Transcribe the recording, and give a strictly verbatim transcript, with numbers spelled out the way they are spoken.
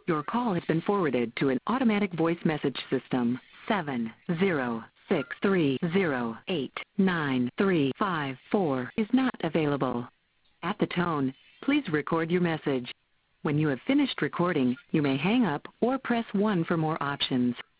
Your call has been forwarded to an automatic voice message system. seven zero six three zero eight nine three five four is not available. At the tone, please record your message. When you have finished recording, you may hang up or press one for more options.